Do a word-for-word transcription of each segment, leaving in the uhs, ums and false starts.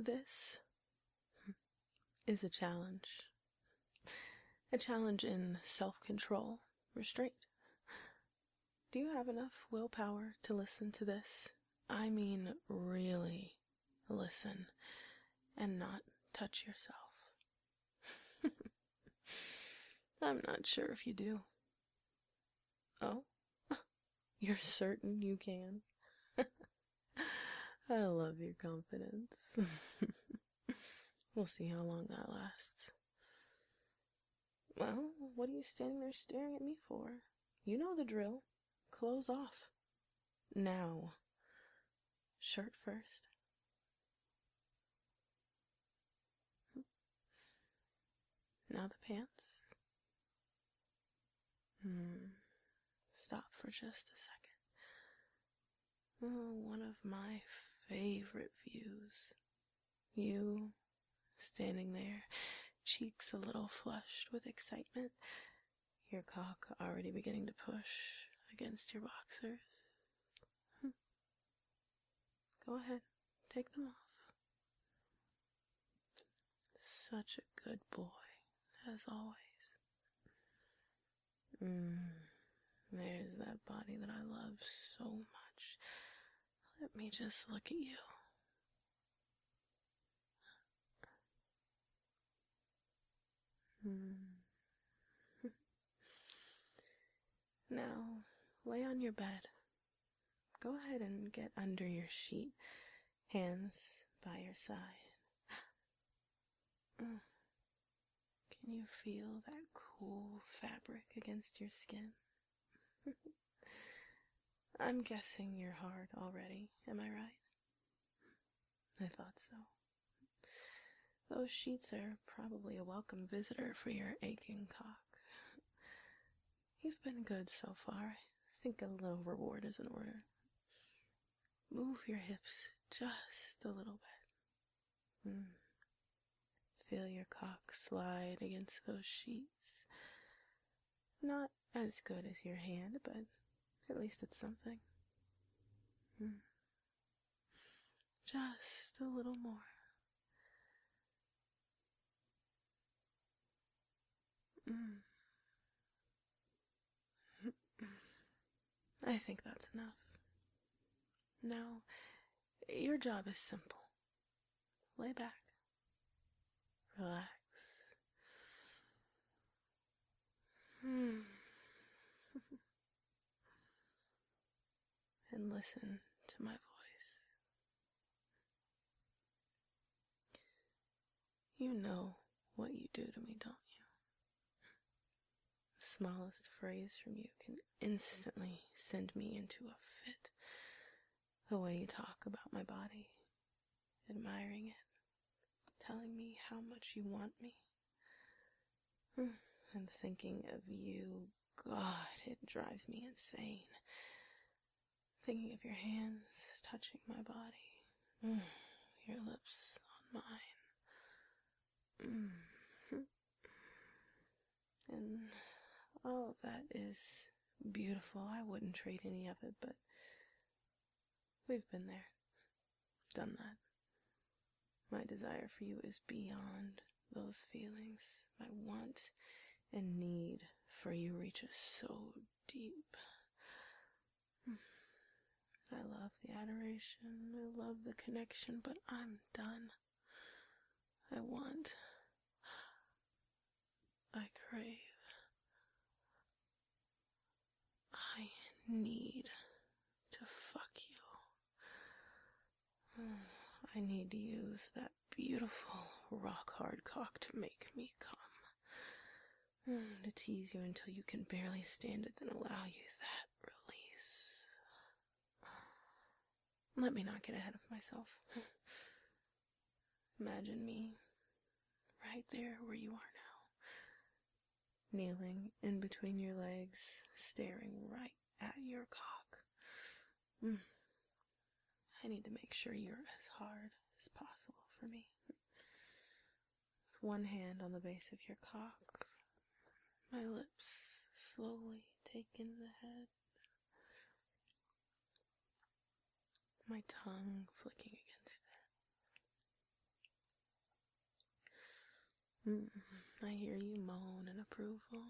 This is a challenge. A challenge in self-control, restraint. Do you have enough willpower to listen to this? I mean, really listen and not touch yourself. I'm not sure if you do. Oh? You're certain you can? I love your confidence. We'll see how long that lasts. Well, what are you standing there staring at me for? You know the drill. Clothes off. Now. Shirt first. Now the pants. Hmm. Stop for just a second. Oh, one of my favorite views. You, standing there, cheeks a little flushed with excitement, your cock already beginning to push against your boxers. Hm. Go ahead, take them off. Such a good boy, as always. Mmm, there's that body that I love so much. Let me just look at you. Hmm. Now, lay on your bed. Go ahead and get under your sheet, hands by your side. Can you feel that cool fabric against your skin? I'm guessing you're hard already, am I right? I thought so. Those sheets are probably a welcome visitor for your aching cock. You've been good so far. I think a little reward is in order. Move your hips just a little bit. Mm. Feel your cock slide against those sheets. Not as good as your hand, but at least it's something. Mm. Just a little more. Mm. I think that's enough. Now, your job is simple. Lay back. Relax. Hmm. And listen to my voice. You know what you do to me, don't you? The smallest phrase from you can instantly send me into a fit. The way you talk about my body, admiring it, telling me how much you want me. And thinking of you, God, it drives me insane. Thinking of your hands touching my body, your lips on mine. And all of that is beautiful. I wouldn't trade any of it, but we've been there, done that. My desire for you is beyond those feelings. My want and need for you reaches so deep. I love the adoration, I love the connection, but I'm done. I want, I crave, I need to fuck you. I need to use that beautiful rock hard cock to make me come. To tease you until you can barely stand it, then allow you that release. Let me not get ahead of myself. Imagine me right there where you are now, kneeling in between your legs, staring right at your cock. Mm. I need to make sure you're as hard as possible for me. With one hand on the base of your cock, my lips slowly take in the head, my tongue flicking against it. Mm, I hear you moan in approval.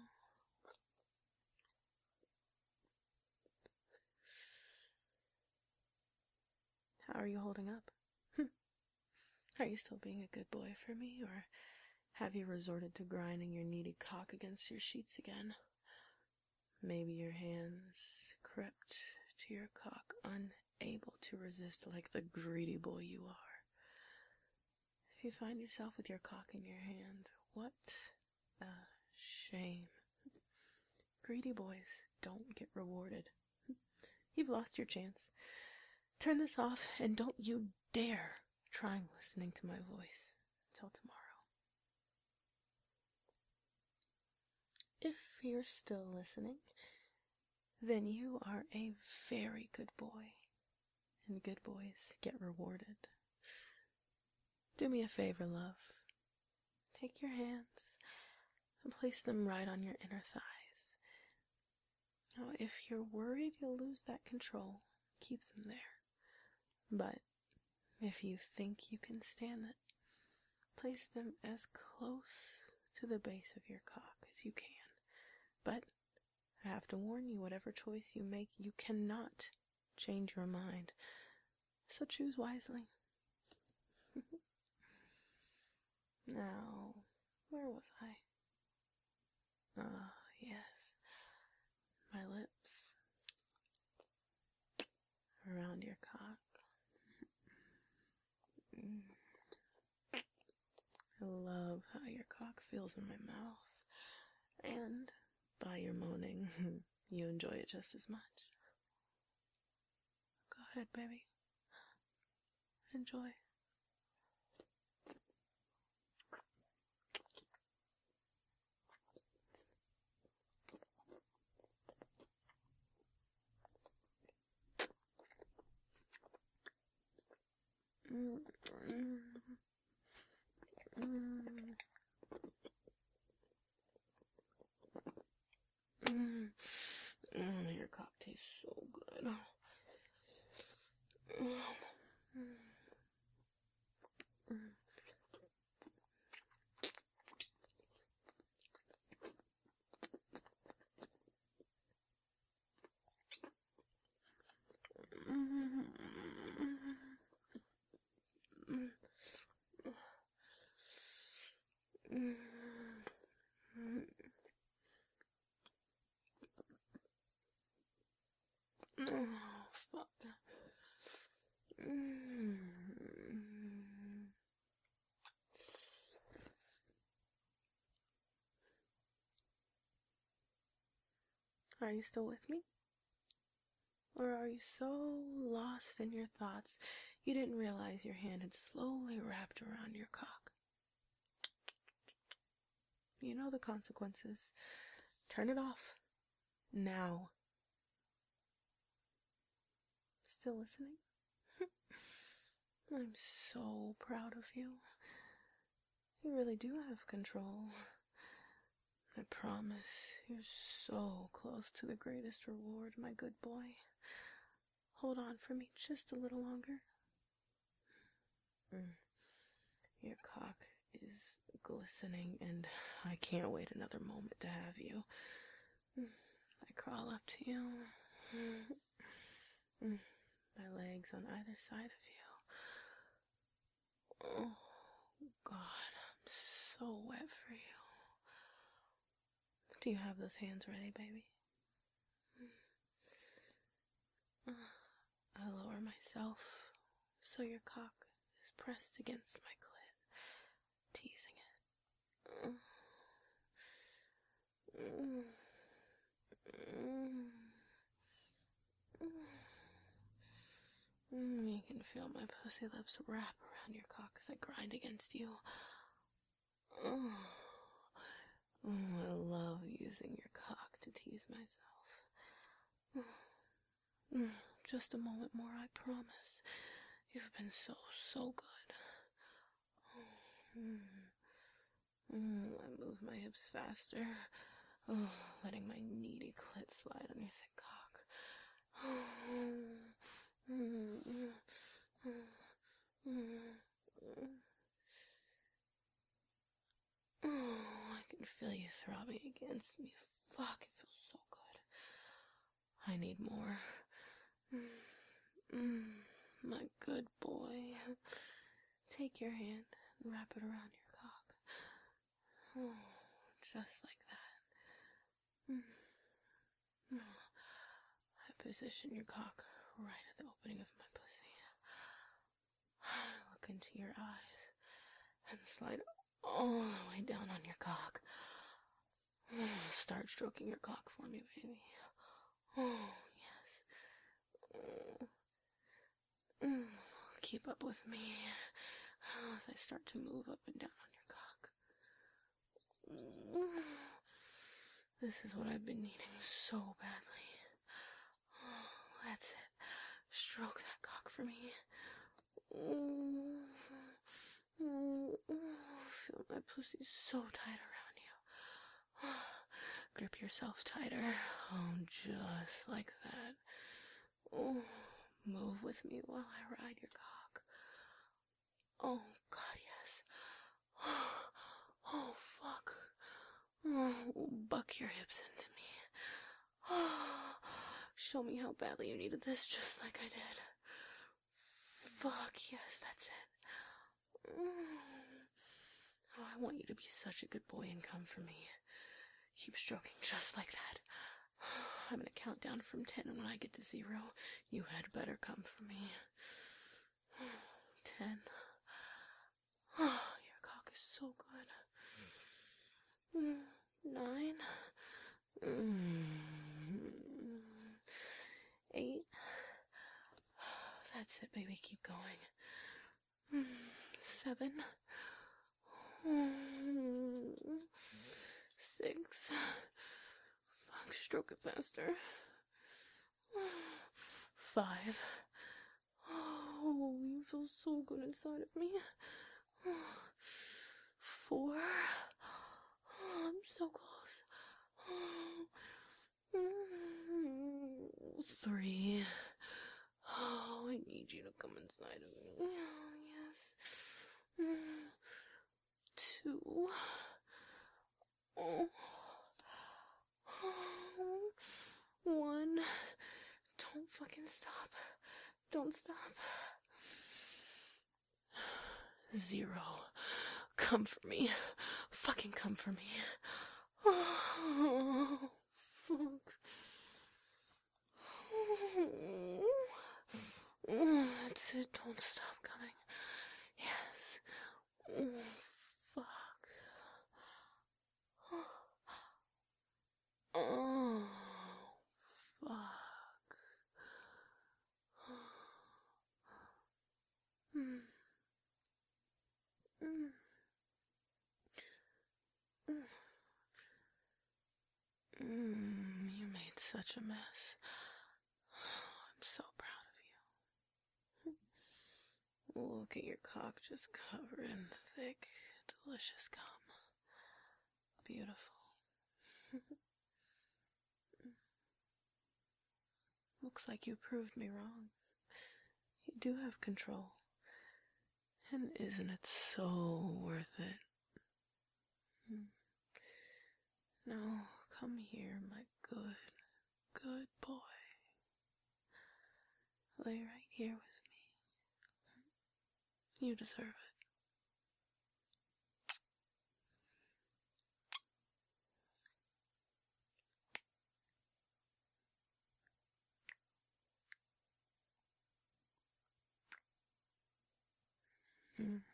How are you holding up? Are you still being a good boy for me, or have you resorted to grinding your needy cock against your sheets again? Maybe your hands crept to your cock, unable to resist like the greedy boy you are. If you find yourself with your cock in your hand, what a shame. Greedy boys don't get rewarded. You've lost your chance. Turn this off, and don't you dare try listening to my voice until tomorrow. If you're still listening, then you are a very good boy, and good boys get rewarded. Do me a favor, love. Take your hands and place them right on your inner thighs. Now, if you're worried you'll lose that control, keep them there. But if you think you can stand it, place them as close to the base of your cock as you can. But I have to warn you, whatever choice you make, you cannot change your mind. So choose wisely. Now, where was I? Ah, oh, yes. My lips around your cock. I love how your cock feels in my mouth. And by your moaning, you enjoy it just as much. Go ahead, baby. Enjoy. Mm, mm, mm, mm. Mm, your cock tastes so good. Mm, mm, mm. Oh, fuck. Are you still with me? Or are you so lost in your thoughts you didn't realize your hand had slowly wrapped around your cock? You know the consequences. Turn it off. Now. Still listening? I'm so proud of you. You really do have control. I promise you're so close to the greatest reward, my good boy. Hold on for me just a little longer. Mm. Your cock is glistening, and I can't wait another moment to have you. Mm. I crawl up to you. Mm. My legs on either side of you. Oh, God, I'm so wet for you. Do you have those hands ready, baby? I lower myself so your cock is pressed against my clit, teasing it. You can feel my pussy lips wrap around your cock as I grind against you. Oh, I love using your cock to tease myself. Just a moment more, I promise. You've been so, so good. I move my hips faster, oh, letting my needy clit slide on your thick cock. feel you throbbing against me. Fuck, it feels so good. I need more. Mm, my good boy. Take your hand and wrap it around your cock. Oh, just like that. Mm. Oh. I position your cock right at the opening of my pussy. Look into your eyes and slide all the way down on your cock. Start stroking your cock for me, baby. Oh, yes. Keep up with me as I start to move up and down on your cock. This is what I've been needing so badly. Oh, that's it. Stroke that cock for me. Feel my pussy so tight around you. Grip yourself tighter. Oh, just like that. Oh, move with me while I ride your cock. Oh, God, yes. Oh, fuck. Oh, buck your hips into me. Oh, show me how badly you needed this, just like I did. Fuck, yes, that's it. Oh, I want you to be such a good boy and come for me. Keep stroking just like that. I'm gonna count down from ten, and when I get to zero, you had better come for me. Ten. Oh, your cock is so good. Nine. Eight. That's it, baby. Keep going. Seven. Six. Fuck, stroke it faster. Five. Oh, you feel so good inside of me. Four. Oh, I'm so close. Three. Oh, I need you to come inside of me. Oh, yes. Two. Oh. One. Don't fucking stop. Don't stop. Zero. Come for me. Fucking come for me. Oh, fuck. That's it. Don't stop coming. Yes. Oh, fuck. Oh, fuck. Mm. Mm. Mm. You made such a mess. I'm so proud of you. Look at your cock just covered in thick, delicious cum. Beautiful. Looks like you proved me wrong. You do have control. And isn't it so worth it? Now, come here, my good, good boy. Lay right here with me. You deserve it. Mm.